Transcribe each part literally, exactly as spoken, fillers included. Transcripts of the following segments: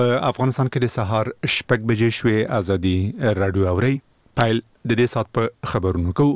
افغانستان کې د سهار شپږ بجې شوې. ازادي رادیو اوري پایل د دې سات په خبرونو کو.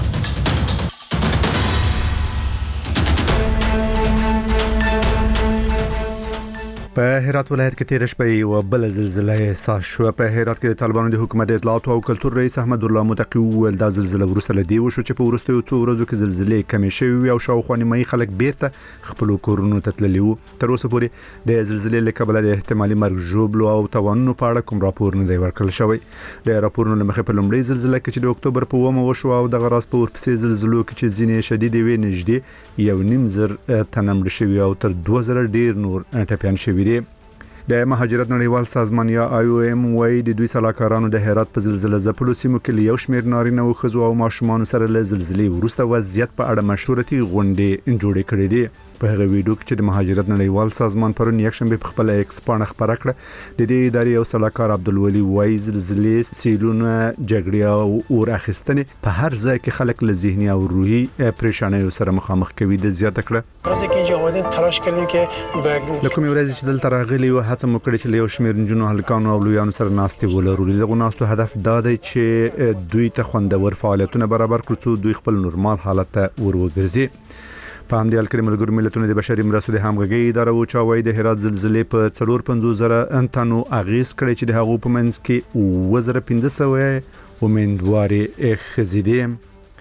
په هرات ولایت کې تیر شپه یو بل زلزلہ احساس شو. په هرات کې د طالبانو د حکومت اطلاعات او کلتور رئیس احمد الله متقی ول د زلزلہ ورسره لدی و شو چې په ورستیو څو ورځو کې زلزلې کمې شوې او شاوخوا نیمه خلک بیرته خپل کورونو ته تللي وو. تر اوسه پورې د زلزلې له کبله د احتمالي مرګ ژوبلو او توانونو په اړه کوم راپور نه دی ورکړل شوی. د راپورونو مخه په لومړي زلزلہ کې چې د اکتوبر په اوومه وشو او د غراس په ورپسې زلزلو کې چې ځینې شدید وي نږدې یو نیم زر تنمړ شوی او تر دوه زره ډیر نور ټپيان شوی دي. د مهاجرت نړیوال سازمان یا آی او ایم وايي د دوی سلاکارانو د هرات په زلزلې ځپلو سیمو کې یو شمېر نارینه او ښځو او ماشومان سره له زلزلې وروسته وضعیت په اړه مشورتي غونډې جوړې کړې دي. په هغه ویډیو کې چې د مهاجرت نړیوال سازمان پرون یکشنبه په خپل ایکس پاڼه خبره کړه د دې ادارې او سلاکار عبدالولي وايي زلزلې سیلونه جګړې او اور اخیستنې په هر ځای کې خلک له ذهني او روحي پریشانیو سره مخامخ کوي. د زیاته کړه راځي کې چې اومدن تلاش کړي کې لکه مې ورځ چې دلته راغلي او هڅه مو کړې چې یو شمېر نجونو هلکانو او لویانو سره ناستې ولرو. دغه ناستو هدف دا دی چې دوی ته خوندور فعالیتونه برابر کړو څو دوی خپل نورمال حالت ته ورورګرځي. په همدې حال کې ملګرو ملتونو د بشري مرستو د همغږي اداره او چاوي د هرات زلزلې په څلور پنځوس زره انټانو اغیز کړی چې د هغو په منځ کې اووه زره پنځه سوه امیندواري خزیدي.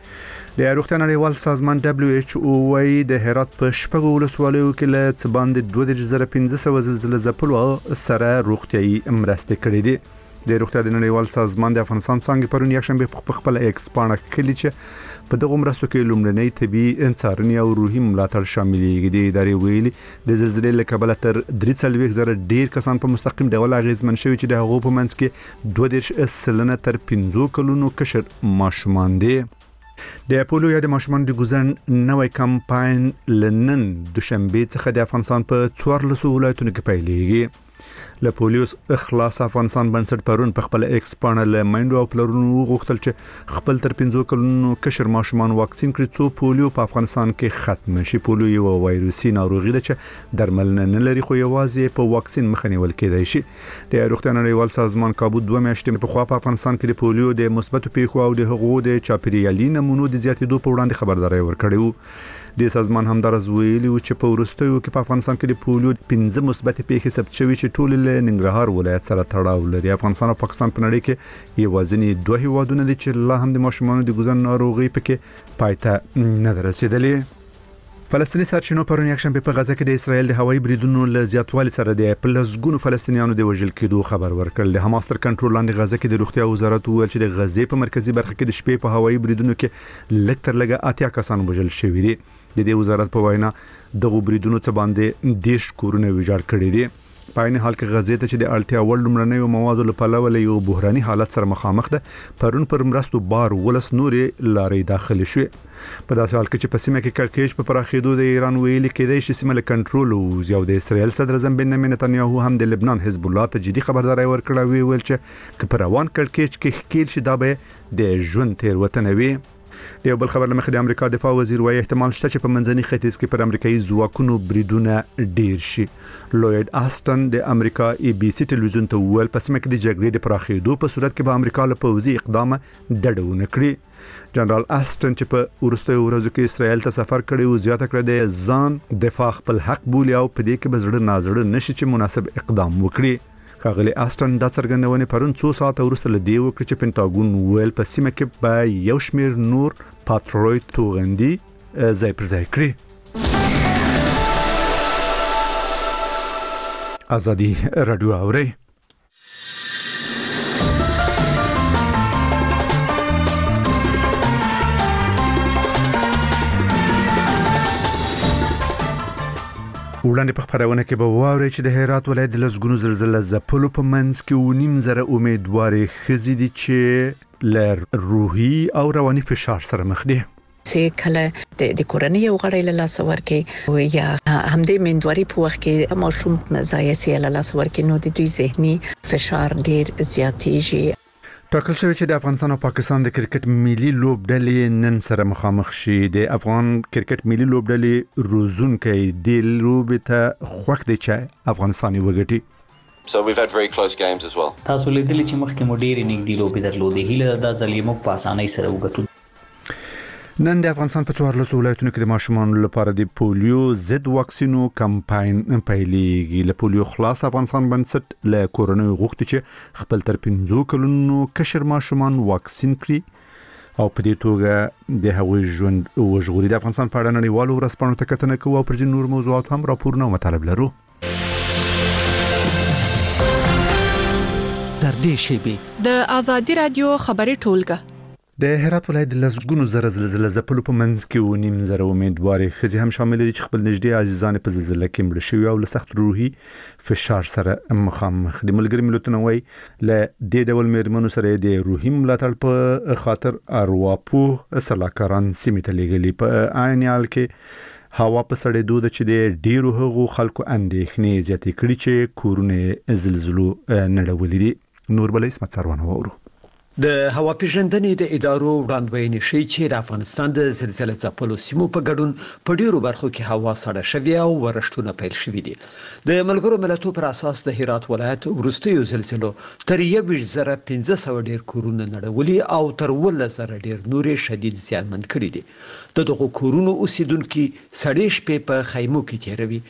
د روغتیا نړیوال سازمان دبليو ایچ او وايي د هرات په شپږو ولسوالیو کې له څه باندې دوه دېرش زره پنځه سوه زلزلې ځپلو سره روغتيایي مرستې کړې دي. د روغتیا د نړیوال سازمان د افغانستان څنګه پرون یکشنبه په خپل ایکس پاڼه کې چې په دغه مرستو کې لومړنۍ طبي انصارني او روحي ملاتړ شاملېږي. د ادارې ویلي د زلزلې له کبله تر درې څلوېښت زره ډیر کسان په مستقیم ډول اغیزمن شوي چې د هغو په منځ کې دوه دېرش سلنه تر پنځو کلونو کشر ماشومان دي. د پولو یا د ماشومان د ګزن نوې کمپاین لنن دوشنبه څخه د افغانستان په څوارلسو ولایتونو کې پیلېږي. له پولیوس اخلاص افغانستان بنسټ پرون په خپل ایکس پاڼه له مایندو او پلرونو غوښتل چې خپل تر پنځو کلونو کشر ماشومان واکسین کړي څو پولیو په افغانستان کې ختم شي. پولیو یو وایروسي ناروغي ده چې درملنه نه لري خو یوازې په واکسین مخه نیول کېدای شي. د روغتیا نړیوال سازمان کابو دوه میاشتې په خوا په افغانستان کې د پولیو د مثبتو پیښو او د هغو د چاپیریالي نمونو د زیاتېدو په وړاندې خبرداري ورکړې وو. د سازمان همدارس ویلي چې په ورستیو کې په افغانستان کې د پولیو پنځه مثبت پیښې ثبت شوي چې ټول له ننګرهار ولایت سره تړاو لري. افغانستان او پاکستان په نړۍ کې یوازینی دوه هیوادونه دي چې لا هم د ماشومانو د ګزن ناروغي پکې پایته نه رسیدلې. فلسطینی سرچینو پرون یکشنبه په غزه کې د اسرایل د هوایي بریدونو له زیاتوالي سره د پلسګونو فلسطینیانو د وژل کېدو خبر ورکړل. د حماس تر کنټرول لاندې غزه کې د روغتیا وزارت وویل چې د غزې په مرکزی برخه کې د شپې په هوایي بریدونو کې لږ تر لږه اتیا کسان وژل شوي دي. د دې وزارت په وینا دغه بریدونو څخه باندې دیش کورونه ویجاړ کړي دي. په عین حال کې غزې ته چې د اړتیا وړ لومړنیو موادو لپاره له یو بحراني حالت سره مخامخ ده. پرون پر مرستو بار ولس نورې لارې داخلي شوې. په داسې حال کې چې په سیمه کې کړکېچ په پراخېدو د ایران ویلي کېدای شي سیمه له کنټرول ووځي او د اسرایل صدر اعظم بنیامین نتنیاهو هم د لبنان حزب الله ته جدي خبرداری ورکړه وی ویل چې که پر روان کړکېچ کې ښکېل شي دا به د ژوند تېروتنه وي. د یو بل خبر لمخې د امریکا دفاع وزیر وايي احتمال شته چې په منځني ختیځ کې پر امریکایي ځواکونو بریدونه ډیر شي. لوید آستن د امریکا ای بي سي ټلویزیون ته وویل په سیمه کې د جګړې د پراخېدو په صورت کې به امریکا له پوځي اقدام ډډه ونه کړي. جنرال آستن چې په وروستیو ورځو کې اسرائیل ته سفر کړی و زیاته کړه د ځان دفاع خپل حق بولي او په دې کې به زړه نازړه نشي چې مناسب اقدام وکړي. ښاغلی آستن دا څرګندونه پرون څو ساعته وروسته له دې وکړه چې پینټاګون ویل په سیمه کې به یو شمېر نور پاتروي توغندي ځای پر ځای کړي. ازادي رادیو اوري وړاندې په خبرونه کې به واوري چې د هرات ولایت د لسګونو زلزلې ځپلو په منځ کې ونیم زره امیدواري خزي دي چې لر روحي او رواني فشار سره مخ دي. چې کله د کورنۍ یو غړی له لاس ورکې یا هم د مندواري په وخت کې ماشوم مزایسي له لاس ورکې نو د دوی ذهني فشار ډیر زیاتېږي. ټاکل شوی چې د افغانستان او پاکستان د کرکټ ملي لوبډلې نن سره مخامخ شي. د افغان کرکټ ملي لوبډلې روزونکي د لوبې ته خوښ دي چې افغانستاني وګټي. So we've had very close games as well. تاسو لیدلی چې مخکې مو ډېرې نږدې لوبې درلودې، هیله ده دا ځل یې موږ په اسانۍ سره وګټو. نن د افغانستان په څوارلسو ولایتونو کې د ماشومانو لپاره د پولیو ضد واکسینو کمپاین پیلېږي. له پولیو خلاص افغانستان بنسټ له کورونو غوښتي چې خپل تر پنځو کلونو کشر ماشومان واکسین کړي او په دې توګه د هغوی ژوند وژغوري. د افغانستان په اړه نړیوالو ورځپاڼو ته کتنه کوو او پر ځینو نور موضوعات هم راپورونه او مطالب لرو. تر دې شیبې د آزادي رادیو خبري ټولګه د هرات ولایت د لسګونو زره زلزلې زپلو په منځ کې و نیم زره امیدواري ښځې هم شامل دي چې خپل نږدې عزیزان په زلزلې کې مړه شوي او له سخت روحي فشار سره مخامخ دي. ملګري ملتونه وايي له دې ډول مېرمنو سره د روحي ملاتړ په خاطر ارواپوه سلاکاران سیمې ته لېږلي. په عین حال کې هوا په سړېدو ده چې د ډېرو هغو خلکو اندېښنې زیاتې کړي چې کورونه زلزلو نړولي دي. نور بل اسمت سروانه وورو. د هوا پیژندنې د ادارو وړاندوینې شي چې د افغانستان د زلزلې ځپلو سیمو په ګډون په ډیرو برخو کې هوا سړه شوې او ورښتونه پیل شوي دي. د ملګرو ملتونو پر اساس د هرات ولایت وروستیو زلزلو تر یو زره پنځه سوه ډیر کورونه نړولي او تر ولس زره ډیر نورې شدید زیانمن کړي دي. د دغو کورونو اوسیدونکو سړې شپې په خیمو کې تیروي.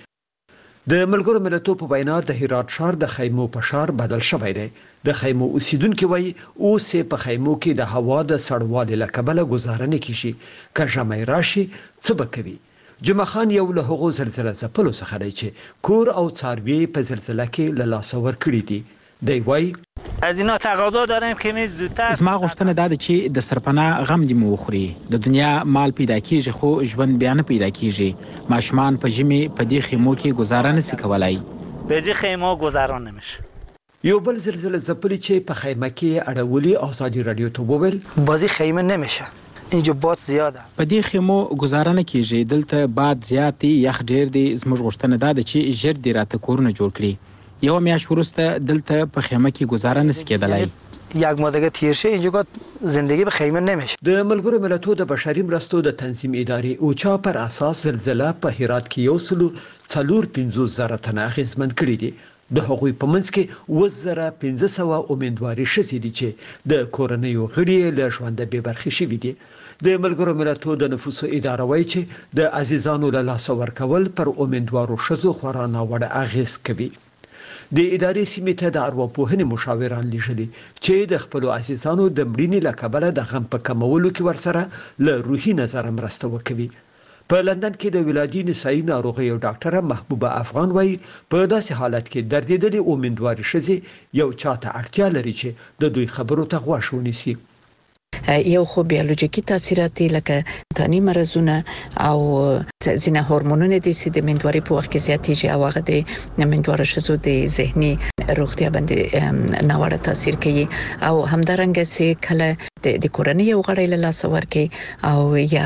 د ملګرو ملتونو په وینا د هرات ښار د خیمو په ښار بدل شوی دی. د خیمو اوسیدونکو وایي اوس په خیمو کې د هوا د سړوالي له کبله گزاره نه کیږي. که ژمی راشي څه به کوي؟ جمعه خان یو له هغو زلزلې ځپلو څخه دی چې کور او څاروي په زلزلې کې له لاسه ورکړي دي. دی وایي از اینا تقاضا داریم که می زودتر زما غوښتنه دا ده چې د سرپناه غم دې مو وخوري. د دنیا مال پیدا کیږي خو ژوند بیا نه پیدا کیږي. ماشومان په ژمي په دې خیمو کې گزاره نشي کولای. به دې خیمو گزاران نمیشه. یو بل زلزله ځپلی چې په خیمه کې اړولي آزادي رادیو ته وویل بازی خیمه نمیشه، اینجا باد زیاده. په دې خیمو گزاره نه کیږي، دلته باد زیات دی، یخ ډیر دی. زموږ غوښتنه دا ده چې ژر دې راته کورونه جوړ کړي. یو میاشت وروسته دلته په خیمه کې گزاره نشي کېدلای. یک ماه دیگه تیر شه اینجا زندگی به خیمه نمیشه. د ملګرو ملتونو د بشري مرستو د تنظیم ادارې اوچا پر اساس زلزلہ په هرات کې یو سلو څلور پنځوس زره تنه اغېزمن کړي دي. د هغوی په منځ کې اووه زره پنځه سوه امیدواري ښځې دي چې د کورنیو غړي له ژونده بې برخې شوي دي. د ملګرو ملتونو د نفوسو اداره وایي چې د عزیزانو له لاسه ورکول پر امیدوارو ښځو خورا ناوړه اغېز کوي. د ادارې سیمې ته د ارواپوهنې مشاوران لیږلي چې د خپلو عزیزانو د مړینې له کبله د غم په کمولو کې ورسره له روحي نظره مرسته وکوي. په لندن کې د ولادي نسایي ناروغیو ډاکټره محبوبه افغان وایي په داسې حالت کې دردېدلې امیدوارې ښځې یو چاته اړتیا لري چې د دوی خبرو ته غوږ ونیسي. یو خو بیولوژیکی تاثیرات لکه تانی مرزونه او ځینې هورمونونه دي چې د مندواري په وخت کې زیاتېږي او هغه د مندواره ښځو د ذهني روغتیا باندې ناوړه تاثیر کوي. او همدارنګه چې کله د کورنۍ یو غړی له لاسه ورکړي او یا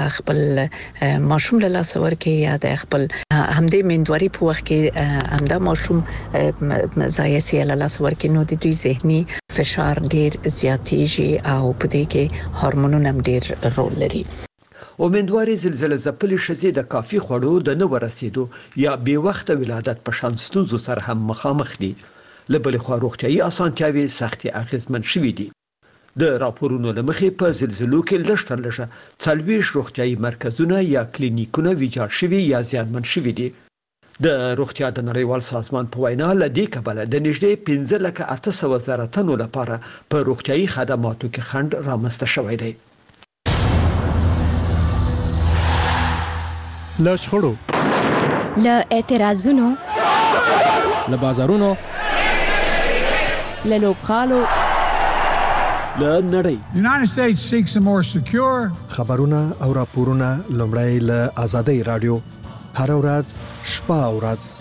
خپل ماشوم له لاسه ورکړي یا د خپل همدې مندواري په وخت کې همدا ماشوم ضایع سي له لاسه ورکړي نو د دوی ذهني فشار ډیر زیاتېږي او په دې کې هورمونونه هم ډیر رول لري. امیدواري زلزلې ځپلې ښځې د کافي خوړو د نه ورسېدو یا بې وخته ولادت په شان ستونزو سره هم مخامخ دي. له بلې خوا روغتیایي اسانتیاوې سختې اغېزمن شوي دي. د راپورونو له مخې په زلزلو کې لږ تر لږه څلوېښت روغتیایي مرکزونه یا کلینیکونه ویجاړ شوي یا زیانمن شوي دي. د روغتیا د نړیوال سازمان په وینا له دې کبله د نږدې پنځه لکه اته سوه زره تنو لپاره په روغتیایي خدماتو کې خنډ رامنځته شوی دی. له شخړو، له اعتراضونو، له بازارونو، له لوبغالو، له نړۍ United States seeks a more secure خبرونه او راپورونه لومړی له آزادۍ رادیو هر ورځ شپه او ورځ.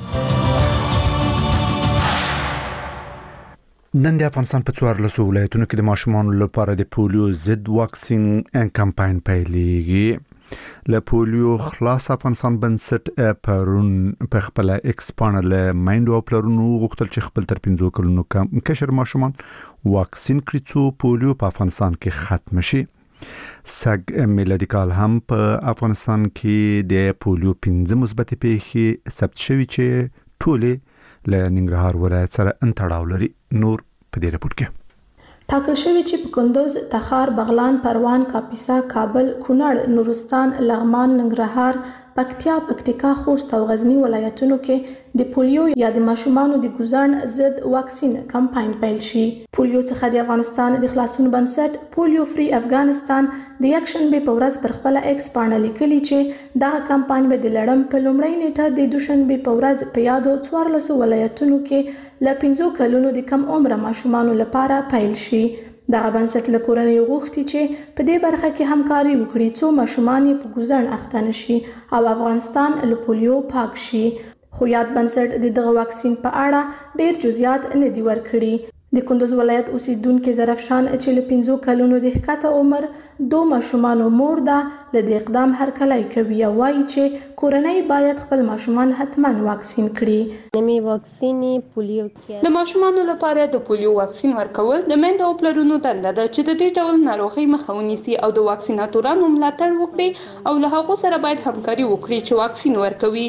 نن د افغانستان په څوارلسو ولایتونو کې د ماشومانو لپاره د پولیو ضد واکسین کمپاین پیلېږي. له پولیو خلاص افغانستان بنسټ پرون په خپل ایکس پاڼه له مایندو او پلرونو غوښتل چې خپل تر پنځو کلونو کشر ماشومان واکسین کړي څو پولیو په افغانستان کې ختم شي. سګ میلادي کال هم په افغانستان کې د پولیو پنځه مثبت پیښې ثبت شوي چې ټولې له ننګرهار ولایت سره انتړاو لري. نور په دې رپورت کې ټاکل شوی چې په کندوز، تخار، بغلان، پروان، کاپیسا، کابل، کونړ، نورستان، لغمان، ننګرهار، پکتیا، پکتیکا، خوست او غزنی ولایتونو کې د پولیو یا د ماشومانو د ګوزن ضد واکسین کمپاین پیل شي. پولیو څخه د افغانستان د خلاصون بنسټ پولیو فری افغانستان د یکشنبه په ورځ پر خپل ایکس باندې لیکلي چې دا کمپاین به د لړم په لومړۍ نیټه د دوشنبه په ورځ په یادو څوارلس ولایتونو کې ل پنځو کلونو د کم عمر ماشومانو لپاره پیل شي. دغه بنسټ له کورنۍ غوښتي چې په دې برخه کې همکاري وکړي څو ماشومان په ګوزن اخته نشي او افغانستان له پولیو پاک شي. خو یاد بنسټ د دغه واکسین په اړه ډیر جزئیات نه دی ورکړي. د کندوز ولایت اوسیدونکو ظرفشان چې له پنځو کلونو د ښکته عمر دوه ماشومان مور ده له دې اقدام هرکلی کوي او وایي چې کورنۍ باید خپل ماشومان حتما واکسین کړي. نمې واکسین پولیو کې د ماشومانو لپاره د پولیو واکسین ورکول د میندو او پلرونو دنده ده چې د دې ډول ناروغۍ مخه ونیسي او د واکسیناتورانو ملاتړ وکړي او له هغو سره باید همکاري وکړي چې واکسین ورکوي.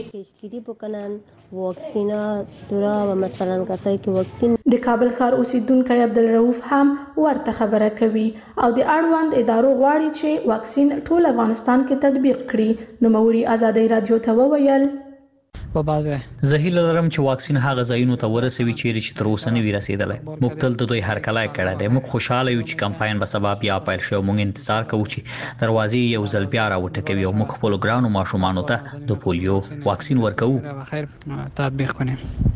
واکسینا تورا و مثلا کسای کې واکسین د کابل ښار اوسیدونکو عبدالرؤف هم ورته خبره کوي او د اړوند ادارو غواړي چې واکسین ټول افغانستان کې تطبیق کړي. نوموړي ازادي رادیو ته وویل په بازه زه هیله لرم چې واکسین هغه ځایونو ته ورسوي چیرې چې تر اوسه نه وي رسیدلی. موږ تل د دوی هرکلی کړی دی. موږ خوشحاله یو چې کمپاین به سبا بیا پیل شي او موږ انتظار کوو چې دروازې یو ځل بیا راوټکوي او موږ خپلو ګرانو ماشومانو ته د پولیو واکسین ورکوو. خیر تطبیق کړي.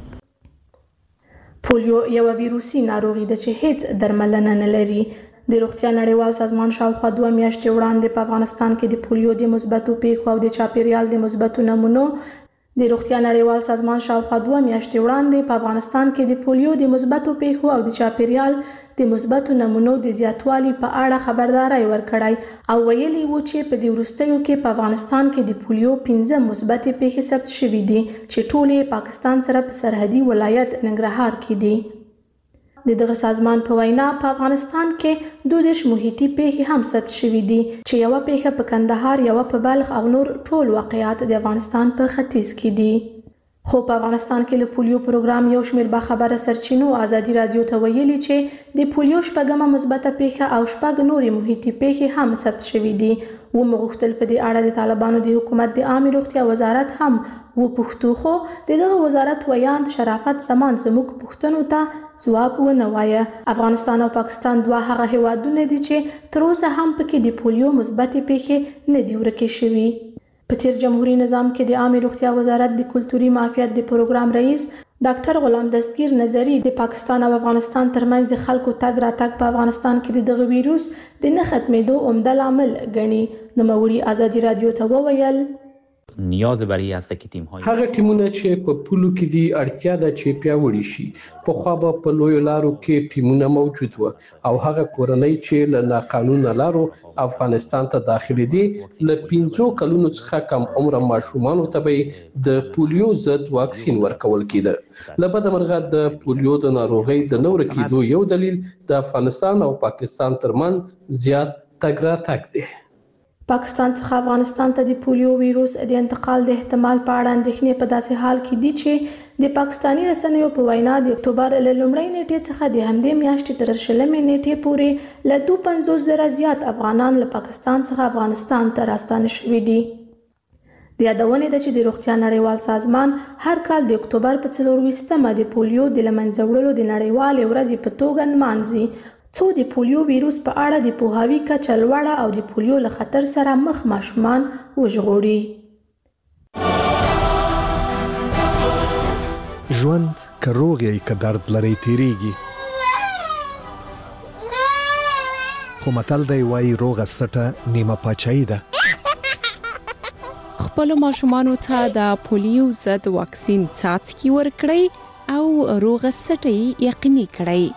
پولیو یو ویروسي ناروغي ده چې هیڅ درملنه نه لري. د روغتیا نړیوال سازمان شاوخوا دوه میاشتې وړاندې په افغانستان کې د پولیو د مثبتو پیښو او د چاپیریال د مثبتو نمونو د روغتیا نړیوال سازمان شاوخوا دوه میاشتې وړاندې په افغانستان کې د پولیو د مثبتو پیښو او د چاپیریال د مثبتو نمونو د زیاتوالي په اړه خبرداري ورکړای او ویلي وو چې په دې وروستیو کې په افغانستان کې د پولیو پنځه مثبتې پیښې ثبت شوې دي چې ټولې پاکستان سره په سرحدي ولایت ننګرهار کې دي. د دغه سازمان په وینا په افغانستان کې دوه دیرش محیطي پیښې هم ثبت شوې دي چې یوه پیښه په کندهار، یوه په بلخ او نور ټول واقعیات د افغانستان په ختیځ کې دي. خو په افغانستان کې له پولیو پروګرام یو شمېر باخبره سرچینو ازادي رادیو ته ویلي چې د پولیو شپږمه مثبته پیښه او شپږ نورې محیطي پیښې هم ثبت شوې دي. ومو غوښتل په دې اړه د طالبانو د حکومت د عامې روغتیا وزارت هم وپوښتو، خو د دغه وزارت ویاند شرافت سمان زموږ پوښتنو ته ځواب ونه وایه. افغانستان او پاکستان دوه هغه هیوادونه دي چې تر اوسه هم پکې د پولیو مثبتې پیښې نه دي ورکې شوي. په تیر جمهوریت نظام کې د عامې روغتیا وزارت د کلتوري معافیت د پروګرام رئیس ډاکټر غلام دستگیر نظری د پاکستان او افغانستان ترمنځ د خلکو تګ راتګ په افغانستان کې د دغه ویروس د نه ختمېدو عمده لامل ګڼي. نوموړي ازادي رادیو ته وویل نیاز برای است که تیم های هغه ټیمونه چې په پولو کې دي اړتیا ده چې پیاوړي شي. په خو به په لوی لارو کې ټیمونه موجود و او هغه کورنۍ چې له ناقانونه لارو افغانستان ته داخلي دي له پنځو کلونو څخه کم عمر ماشومانو ته به د پولیو ضد واکسین ورکول کېده. له بده مرغه د پولیو د ناروغۍ د نور کېدو یو دلیل د افغانستان او پاکستان ترمنځ زیات تګ راتګ دی. پاکستان څخه افغانستان ته د پولیو ویروس د انتقال د احتمال په اړه اندېښنې په داسې حال کې دي چې د پاکستاني رسنیو په وینا د اکتوبر له لومړۍ نیټې څخه د همدې میاشتې تر شلمې نیټې پورې له دوه پنځوس زره زیات افغانان له پاکستان څخه افغانستان ته راستانه شوي دي. د یادونې ده چې د روغتیا نړیوال سازمان هر کال د اکتوبر په څلورویشتمه د پولیو د له منځه وړلو د نړیوالې ورځې په توګه نمانځي، څو د پولیو ویروس په اړه د پوهاوي کچه لوړه او د پولیو له خطر سره مخ ماشومان وژغوري. ژوند که روغ یې که درد لري تیریږي، خو متل دی وایي روغه سټه نیمه پاچاهي ده. خپلو ماشومانو ته د پولیو ضد واکسین څاڅکي ورکړئ او روغه سټه یې یقیني کړئ.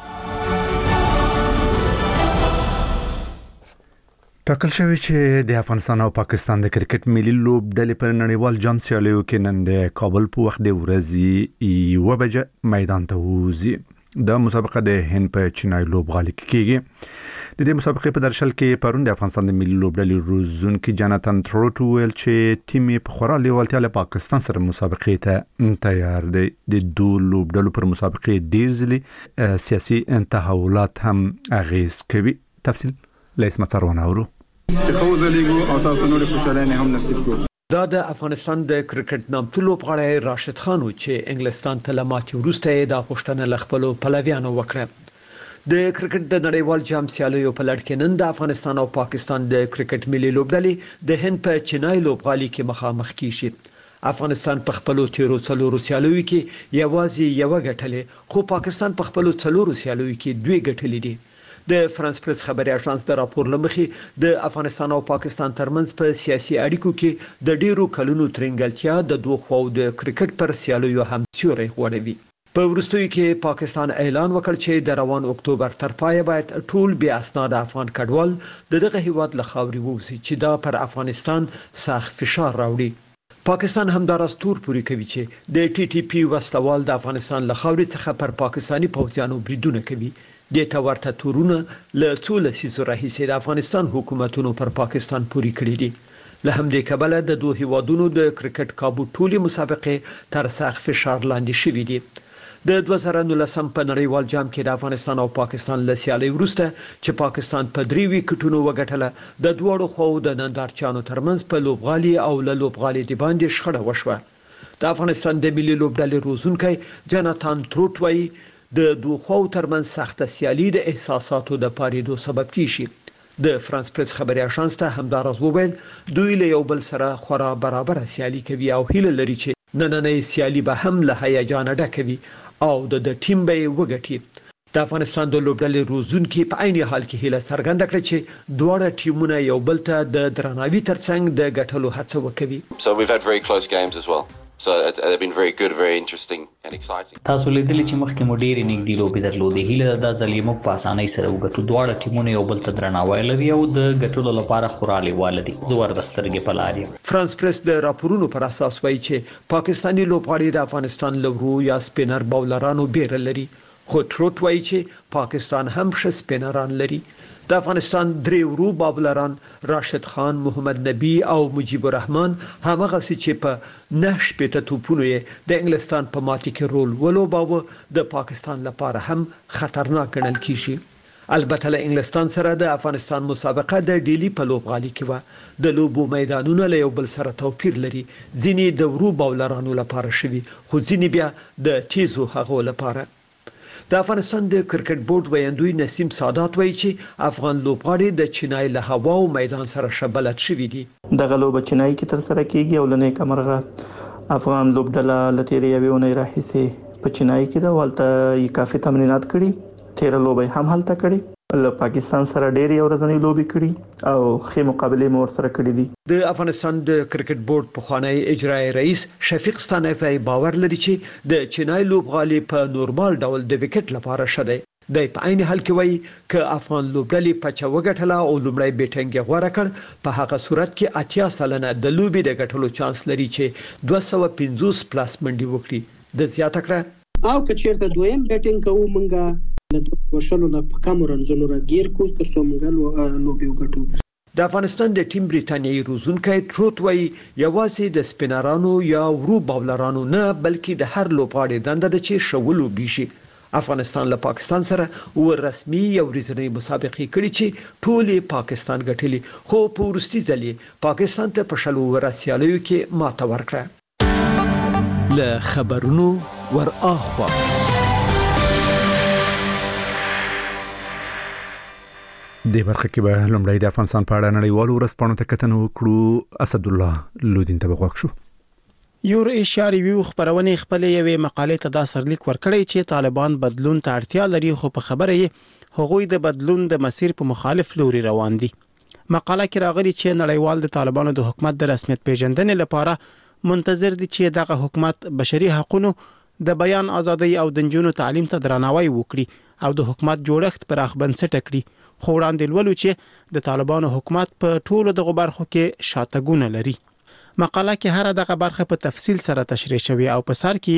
ټاکل شوی چې د افغانستان او پاکستان د کرکټ ملي لوبډلې پر نړیوال جام سیالیو کې نن د کابل په وخت د ورځې یوه بجه میدان ته وځي. د مسابقه د هند په چینای لوبغالي کې کیږي. د دې مسابقې په درشل کې پرون د افغانستان د ملي لوبډلې روزونکي جاناتان تروټ ویل چې ټیم په خورا لیوالتیا له پاکستان سره مسابقې ته تیار دی. د دوه لوبډلو پر مسابقې ډیر ځلې سیاسي تحولات هم اغیز کوي. تفصیل لیس مڅرونه اورو چې خو زلیګو او تاسو نور خوشاله هم نصیب کو. دا د افغانستان د کرکټ نامتو لوبغاړی راشد خان و چې انګلستان ته لماتي وروسته د غوښتنه لخپلو پلویانو وکړه. د کرکټ د نړیوال جام سیالیو په لړ کې نن د افغانستان او پاکستان د کرکټ ملي لوبډلې د هند په چینای لوبغالي کې مخامخ کیږي. افغانستان په خپلو تیرو څلورو سیالیو کې یوازې یو ګټلې، خو پاکستان په خپلو څلورو سیالیو کې دوه ګټلې دي. د فرانس پریس خبري اژانس د راپور لمخې د افغانستان او پاکستان ترمنځ په سیاسي اړیکو کې د ډیرو کلونو ترنګلتیا د دوه خواو د کرکټ پر سیالیو هم سیوري غوړوي. په وروستیو کې پاکستان اعلان وکړ چې د روان اکتوبر تر پایه باید ټول بیا اسناد افغان کډوال د دغه هیواد له خاورې ووځي چې دا پر افغانستان سخت فشار راوړي. پاکستان همداراز تور پوری کوي چې د ټي ټي پی وسلوال د افغانستان له خاورې څخه پر پاکستاني پوځیانو بریدونه کوي. د تورته تورونه له ټول سیسو راهیسې د افغانستان حکومتونو پر پاکستان پوری کړی دي. له همدې کبله د دوه هیوادونو د کرکټ کابو ټولي مسابقې تر سخت فشار لاندې شوې دي. د دوه زره نولسم په نړیوال جام کې د افغانستان او پاکستان له سیالۍ وروسته چې پاکستان په درې وکټونو وګټله، د دوړو خو د نندارچیانو ترمنځ په لوبغالي او له لوبغالي دی باندې شخړه وشوه. د افغانستان د ملي لوبډلې روزونکي جاناتان تروټ وایي د دوه خو ترمنځ سخت سیالي د احساساتو د پاریدو سبب کیږي. د فرانس پریس خبري اژانس ته همداراز وویل دوی له یو بل سره خورا برابر سیالي کوي او هیله لري چې نننۍ سیالي به هم له هیجان ډکوي او د د ټیم به وګټي. د افغانستان د لوبډلې روزونکي په عین حال کې هیله څرګنده کړه چې دواړه ټیمونه یو بل ته د درناوي ترڅنګ د ګټلو هڅه وکوي. So we've had very close games as well. So they've been very good, very interesting and exciting. تاسو لیدلی چې مخکې مو ډېرې نږدې لوبې درلودې. هیله ده دا ځل یې موږ په اسانۍ سره وګټو. دواړه ټیمونه یو بل ته درناوی لري او د ګټلو لپاره خورا لیواله دي. زه ورته سترګې په لار یم. فرانس پریس د راپورونو پر اساس وایي چې پاکستاني لوبغاړي د افغانستان له ورو یا سپینر باولرانو بیره لري، خو تروټ وایي چې پاکستان هم ښه سپینران لري. د افغانستان درې ورو بابلران راشد خان، محمد نبی او مجيب الرحمن همغه چې په نه شپېته توپونو یې د انګلستان په ماتې کې رول ولوباوه د پاکستان لپاره هم خطرناک ګڼل کیږي. البته له انګلستان سره د افغانستان مسابقه د ډیلی په لوبغالي کې و. د لوبو میدانونه له یو بل سره توپیر لري. ځینې د ورو بابلرانو لپاره شوي، خو ځینې بیا د تیزو هغو لپاره. د افغانستان د کرکټ بورډ ویاندوی نسیم سادات وایي چې افغان لوبغاړي د چینای له هوا او میدان سره شبلت شوي دي. دغه لوبه چینای کې تر سره کیږي او لنې کمرغه افغان لوبډله لتیری یوې اونۍ راهیسې په چینای کې د والته یې کافي تمرینات کړي. تیر لوبه هم هلته کړي. له پاکستان سره ډېری ورځنی لوبي کړي او خې مقابله مور سره کړي دي. د افغانستان د کرکټ بورډ پخوانی اجرایی رئیس شفیق ستانکزی باور لري چې د چینای لوبغالي په نورمال ډول د وکټ لپاره شته. د په عین حال کې وایي ک افغان لوبډلې په چا وګټله او لومړی بیټنګ غوړه کړ، په هغه صورت کې اتیا سلنه د لوبي د ګټلو چانس لري چې دوه سوه پنځوس پلاس منډي وکړي. د زیاته کړه او کچیرته دویم بیټنګ کوو مونږه له دوه ورشلو نه په کم رنځونو راګیر کوست تر څو موږ لوبي وګټو. د افغانستان د ټیم بریتانیایی روزونکي تروت وایي یوازې د سپینرانو یا ورو باولرانو نه بلکې د هر لوبغاړي دنده ده چې شولو بيشي. افغانستان له پاکستان سره و رسمي یو ورځنی مسابقې کړې چې ټولې پاکستان ګټلې، خو په ورستي ځلې پاکستان ته په شلو ورسیالیو کې ماته ورکړه. له خبرونو ور اخوا د برخه کې به لومړی د افغانستان په اړه نړیوالو ورځپاڼو ته کتنه وکړو. اسد الله لودین ته وغوښ شو. یور ایشیا ریویو خبرونه خپل یوې مقالې ته دا سرلیک ورکړی چې طالبان بدلون ته اړتیا لري، خو په خبره یې هغوی د بدلون د مسیر په مخالف لوري روان دي. مقاله کې راغلي چې نړیوال د طالبانو د حکومت د رسمیت پیژندنې لپاره منتظر دي چې دغه حکومت بشري حقوقو، د بیان ازادۍ او د نجونو تعلیم ته درناوی وکړي او د حکومت جوړښت پراخ بنسټ کړي. خو وړاندې ولولو چې د طالبانو حکومت په ټولو دغه برخو کې شاتګونه لري. مقاله کې هر دغه برخه په تفصیل سره تشریح شوی او په سر کې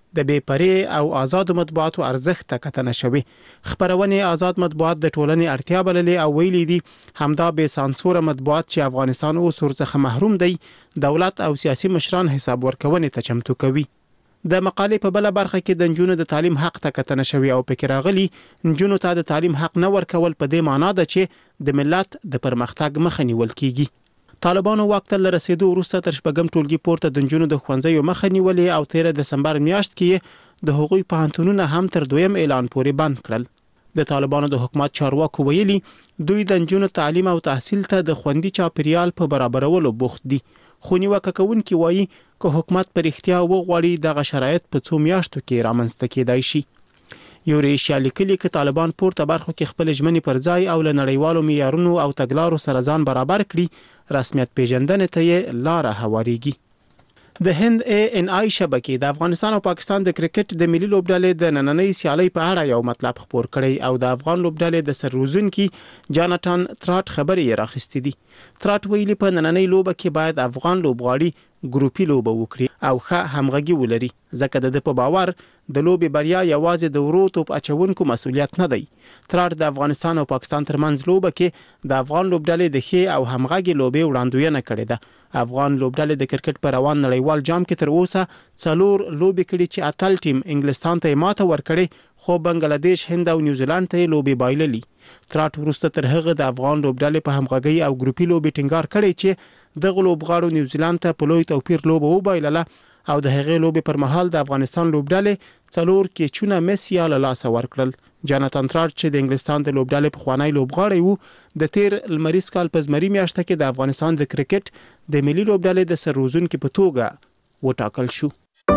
د بې پرې او آزاد مطبوعاتو ارزښت ته کتنه شوې. خبرونه آزاد مطبوعات د ټولنې اړتیا بللې او ویلي دي همدا بې سانسور مطبوعات چې افغانستان اوس ورڅخه محروم دی دولت او سیاسي مشران حساب ورکونې ته چمتو کوي. د مقالې په بل برخه کې د نجونو د تعلیم حق ته کتنه شوې او پکې راغلي نجونو ته د تعلیم حق نه ورکول په دې معنی ده چې د ملت د پرمختګ مخه نیول کیږي. طالبانو واک ته رسیدو وروسته تر شپږم ټولګي پورته د نجونو د ښوونځیو مخه نیولې او تیر دسمبر میاشت کې د هغوی پوهنتونونه هم تر دویم اعلان پورې بند کړل. د طالبانو د حکومت چارواکو ویلي دوی د نجونو تعلیم او تحصیل ته د خوندي چاپیریال په برابرولو بوخت دي. خو نیوکه کوونکي وایي که حکومت پر اختیار وغواړي دغه شرایط په څو میاشتو کې رامنځته کېدای شي. یوریشیا لیکلي چې طالبان پورته برخو کې خپل ژمنې پر ځای او له نړیوالو معیارونو او تګلارو سره ځان برابر کړي رسمیت پیژندنې ته یې لاره هواریږي. د هند ای ان آی شبکې د افغانستان او پاکستان د کرکټ د ملي لوبډلې د نننۍ سیالۍ په اړه یو مطلب خبر کړی او د افغان لوبډلې د سرروزونکي جاناتان تراټ خبرې راخستې دي. تراټ ویلي په نننۍ لوبه کې باید افغان لوبغاړي ګروپي لوبه وکړي او ښه همغږي ولري ځکه د په باور د لوبې بریا یوازې د ورو توپ اچونکو مسؤلیت نه دی. تراټ د افغانستان او پاکستان ترمنځ لوبه کې د افغان لوبډلې د ښې او همغږي لوبې وړاندوینه کړې ده. افغان لوبډلې د کرکټ په روان نړیوال جام کې تر اوسه څلور لوبې کړې چې اتل ټیم انګلستان ته ماته ورکړې خو بنگلاديش هند او نیوزیلند ته لوبې بایللې. تراټ وروسته تر هغه د افغان لوبډلې په همغږي او ګروپي لوبې ټینګار کړی چې د لوبغاړو نیوزیلند ته په لوی توپیر لوبه وبایلله او د هغې لوبې پر مهال د افغانستان لوبډلې څلور کېچونه مس یا له لاسه ورکړل. جاناتان تراټ چې د انګلستان د لوبډلې پخوانی لوبغاړی وو د تیر لمریز کال په زمري میاشته کې د افغانستان د کرکټ د ملي لوبډلې د سرروزونکي په توګه وټاکل شو.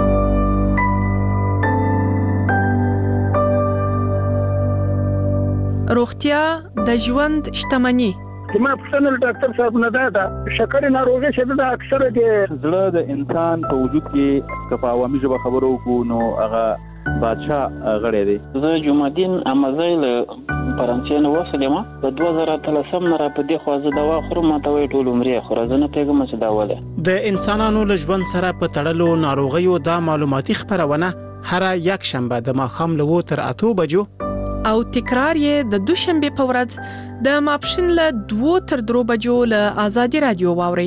روغتیا د ژوند شتمني. زما پښتنه ډاکټر صاحب نه ده شکر ناروغي شته د اکثره د زړه د انسان په وجود کې کفا عوامي ژبه خبرو کو نو هغه بادشاه غړی دی. زه جمعدین امازیل فرانسې نه وسلم په دوه زره اتلسم نه را په دې خو زه دوا خورم ماته وی ټول عمرې خو زه نه پیګم چې دا وله. د انسانانو له ژوند سره په تړلو ناروغیو د معلوماتي خبرونه هر یک شنبه د ماښام له وو تر اتو بجو او تکرار یې د دوشنبه په ورځ د ماپښین له دوه تر درو بجو له آزادي رادیو واوري.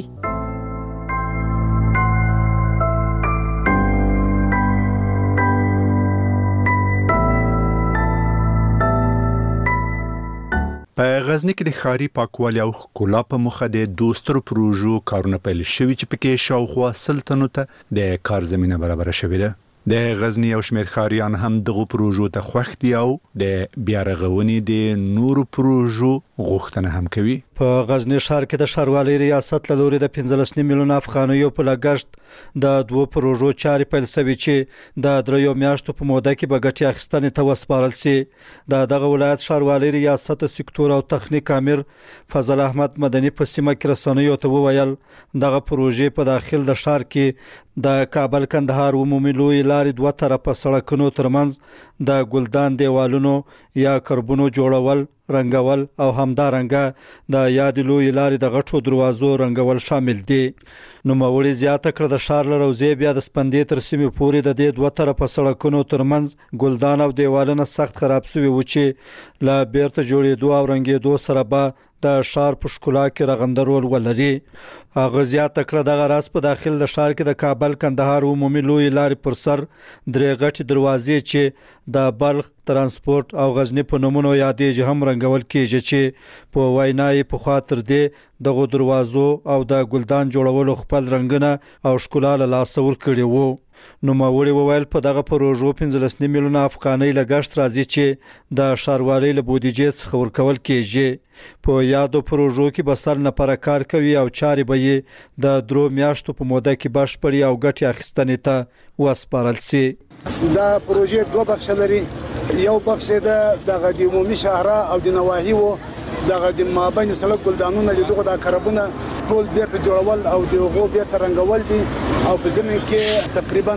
په غزنی کې د ښاري پاکوالي او ښکلا په مخه د دوسترو پروژو کارونه پیل شوي چې پکې شاوخوا سلطنو ته د کار زمينه برابر شوې ده. د غزنی او شمیر ښاریان هم دغه پروژو ته خوښ دي او د بیا رغونې د نورو پروژو غوښتنه هم کوي. په غزنی ښار کې د ښاروالۍ ریاست له لوري د پنځلس میلیون افغانیو په لګښت د دوه پروژو چارې پیل شوې چې د دریو میاشتو په موده کې به ګټې اخیستنې ته وسپارل شي. د دغه ولایت ښاروالۍ ریاست سکتور او تخنیک امیر فضل احمد مدني په سیمه کې رسنیو ته وویل دغه پروژې په داخل د ښار کې د کابل کندهار عمومي لوی لارې دوه طرفه سړکونو ترمنځ د ګلدان دیوالونو یا کربونو جوړول رنګول او همدارنګه د یاد لوی لارې د غټو دروازو رنګول شامل دي. نو موري زیاته کړ د ښار لروزې بیا د سپندې تر سیمې پورې د دې دوه طرفه سړکونو ترمنځ ګلدان او دیوالونه سخت خراب شوي و چې لا بیرته جوړېدو او رنګېدو سره به د ښار په ښکلا کې رغندرول ولري. هغه زیاته کړ دغه راز په داخل د ښار کې د کابل کندهار عمومي لوی لارې پر سر درې غټ دروازې چې د بلخ ترانسپورت او غزنی په نومونو یادېږي هم رنګول کېږي چې په وینای په خاطر دې دغه دروازو او د ګلدان جوړولو خپل رنگونه او ښکلا له لاس ورکړي وو. نو موري وویل په دغه پروژو پنځلس میلیون افغانۍ لګښت راځي چې د ښاروالۍ له بودیجې څخه ورکول کېږي. په یادو پروژو کې به سل نفره کار کوي او چارې به یې د درو میاشتو په موده کې بشپړي او ګټې اخیستنې ته وسپارل شي. دا پروژې دوه بخش لري. یو بخش د د عمومي شهرا او د نواحي وو دغه د مابین سړک ګلدانونه دغه د کربونه ټول بیرته جوړول او دغه بیرته رنګول دي او په زمين کې تقریبا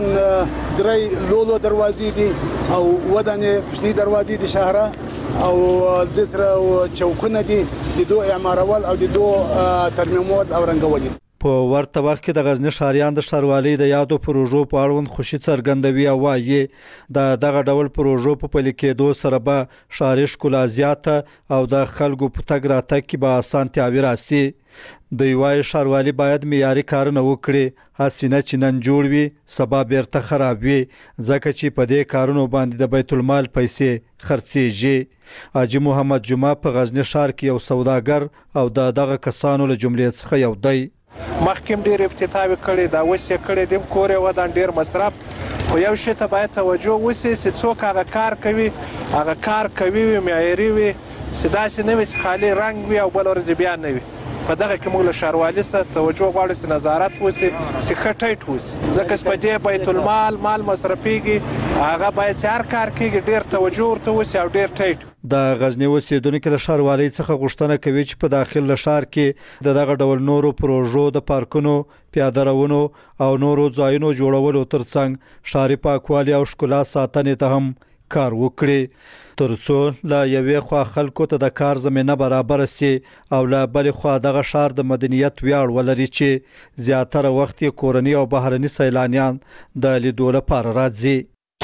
درې لولو دروازې دي او ودانې کوچني دروازې دي شهرا او د سره چوکونه دي د دوه اعمارول او د دوه ترمیمول او رنګول دي. په ورته وخت کې د غزنی ښاریان د ښاروالۍ د یادو پروژو په اړوند خوشي څرګندوي او وايي د دغه ډول پروژو په پلي کېدو سره به ښاري ښکلا زیاته او د خلکو په تګ راتګ کې به اسانتیاوې راسي. دوی وايي ښاروالي باید معیاري کارونه وکړي، هسې نه چې نن جوړ وي سبا بیرته خراب وي، ځکه چې په دې کارونو باندې د بیت المال پیسې خرڅېږي. حاجي محمد جمعه په غزنی ښار کې یو سوداګر او د دغه کسانو له جملې څخه یو دی. مخکې ډېر افتتاحي کړي دا اوس یې کړي دیم کور یې ودان ډېر مصرف، خو یو شی ته باید توجه وشي چې څوک هغه کار کوي هغه کار کوي وي معیاري وي، چې داسې نه وي چې خالي رنګ وي او بله ورځ بیا نه وي. په دغه کې موږ له ښاروالي سره توجه غواړو چې نظارت وشي، چې ښه ټیټ وشي، ځکه چې په دې بیت المال مال مصرفېږي، هغه باید چې هر کار کېږي ډېر توجه ورته وشي او ډېر ټیټ. د غزنی اوسیدونکو له ښاروالۍ څخه غوښتنه کوي چې په داخل له ښار کې د دغه ډول نورو پروژو د پارکونو، پیاده روونو او نورو ځایونو جوړولو ترڅنګ ښاري پاکوالي او ښکلا ساتنې ته هم کار وکړي، ترڅو له یوې خوا خلکو ته د کار زمینه برابر سي او له بلې خوا دغه ښار د مدنیت ویاړ ولري چې زیاتره وخت یې کورني او بهرني سیلانیان د لیدو لپاره راځي.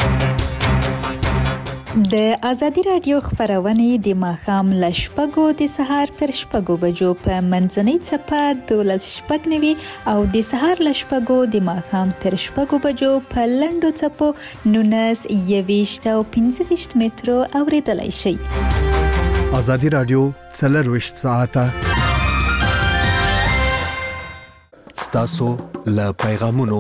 د ازادي رادیو خبرونه د ماښام له شپږو د سهار تر شپږو بجو په منځنۍ څپه دولس شپږ نوي او د سهار له شپږو د ماښام تر شپږو بجو په لنډو څپو نولس یویشت او پنځه ویشت مترو اوریدلای شئ. ازادي رادیو څلرویشت ساعته ستاسو له پیغامونو.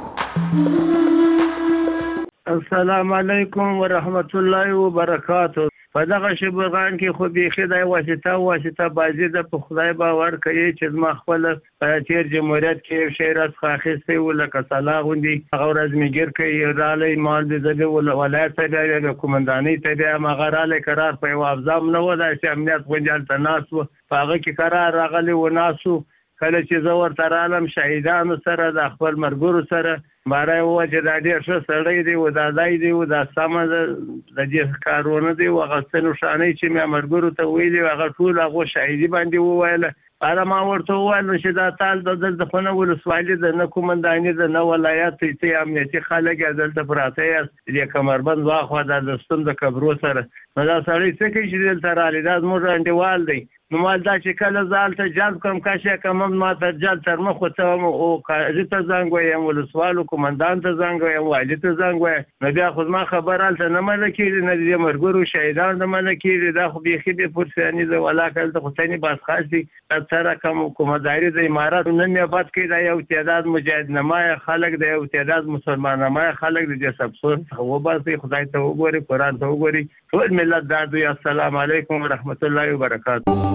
السلام علیکم ورحمت الله وبرکاتہ. په دغه شبرغان کې خو بیخي د واسطه واسطه بازي د په خدای باور کوي چې ما خپل تیر جمهوریت کې شی راس خاخسته ولکه صلاح غوندي هغه ورځ میګر کوي رالي مال د ولایت ته د کومنداني ته مغراله قرار په افزام نه ودا چې امنیت غونډال تناس هغه کې قرار راغلی و ناسو کله چې زور تر عالم شهیدانو سره د خپل مرګورو سره ماره و چې د دې ښه سړی دی و د دای دی و د سمه د دې کارونه دی و غسنو شانې چې مې مرګورو ته ویلي هغه ټول هغه شهیدی باندې وویل. اره ما ورته وویل چې دا تال د دلته ولسوالي د نه کومنداني د نه ولایت ته امنیتي خلک دلته پراته یې د کمربند واخوا د دستون د کبرو سره نو دا سړی څه کوي چې دلته رالی دا زموږ انډیوال دی. نو مال دا چې کله زال ته جلب کم کاشه کم ما ته جلب تر مخ ته او قاضي ته زنګ وایم ولسوالو کومندان ته زنګ وایم والي ته زنګ وایم نو بیا خو ما خبر الته نه مله کېږي نه د مرګورو شهیدان نه مله کېږي دا خو بیخي به پرسیانی د ولاکل ته خو څنګه باس خاصي سره کوم کومداري د امارات نه نه بد کې دا یو تعداد مجاهد نمای خلک د یو تعداد مسلمان نمای خلک د جسبسون خو باسي خدای ته وګوري قران ته وګوري ټول ملت دا دوی. السلام علیکم ورحمت الله وبرکاتہ.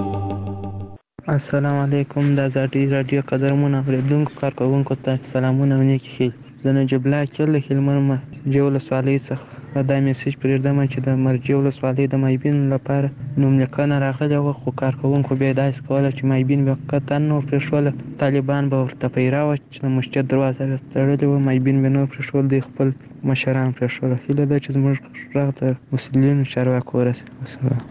السلام علیکم د ازادي رادیو قدرمن اوریدونکو کارکونکو ته سلامونه ونیکي. زه نجیب الله کله هلمند مرجع ولسوالۍ څخه دا میسج پرېږدم چې د مرجع ولسوالۍ د مایبین لپاره نوملیکنه راغلې وه خو کارکوونکو بیا داسې کوله چې مایبین به قطعا نور پرېښوله. طالبان به ورته پیرا وه چې د مسجد دروازه به تړلې وه مایبین به نور پرېښول دوی خپل مشران پرېښوله. هیله ده چې زموږ غږ د مسؤلینو چارواکو ورسي. السلام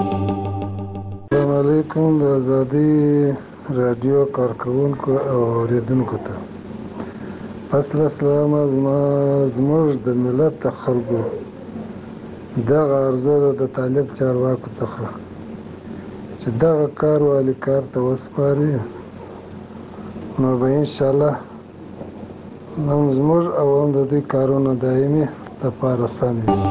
السلام علیکم د ازادي رادیو کارکوونکو او اوریدونکو ته پس له سلام زموږ د ملت د خلکو دغه ارزو ده د طالب چارواکو څخه چې دغه کار والي کار ته وسپاري نو به انشاءالله هم زموږ او هم د دوی کارونه دایمي لپاره سم وي.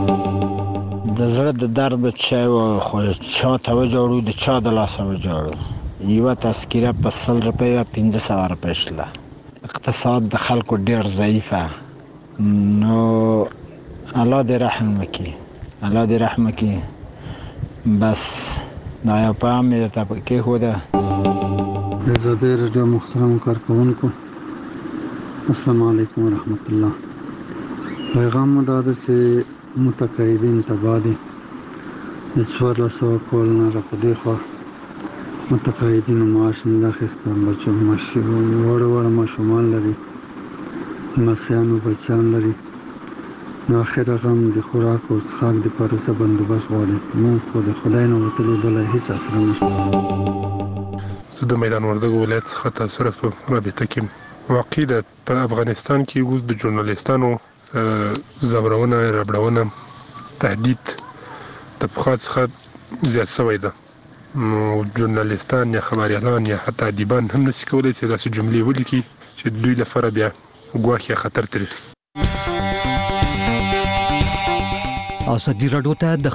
د زړه د درد چای و خو چا ته وجوړو د چا د لاسه وجوړو یوه تذکیره په سل روپۍ وه پنځه سوه روپۍ شله. اقتصاد د خلکو ډېر ضعیفه نو الله دې رحم وکړي الله دې رحم وکړي. بس دا یو پیغام مې درته کېښوده. د ازادي رادیو محترم کارکوونکو السلام علیکم ورحمت الله. پیغام مو دا ده چې متقاعدین تباه دي د څوارلس سوه کلونه راپدې خوا متقاعدینو معاش نه ده اخیسته. بچو ماشي وړه وړه ماشومان لري لمسیانو بچیان لري نو اخر غم د خوراک او څښاک دپاره څه بندوبست غواړي. مونږ خو د خدای نه وتلي بله هېڅ اسره نشته. زه د میدان وردګو ولایت څخه تاسو سره په رابطه کې واقع ده. په افغانستان کې اوس د ژورنالیستانو زورونه، ربړونه، تهدید د پخوا څخه زیات شوی ده. نو ژورنالیستان یا خبریالان یا حتی ادیبان هم نشي کولی چې داسې جملې ولیکي چې دوی لپاره بیا ګواښ یا خطر ترې. ازادي راډیو ته د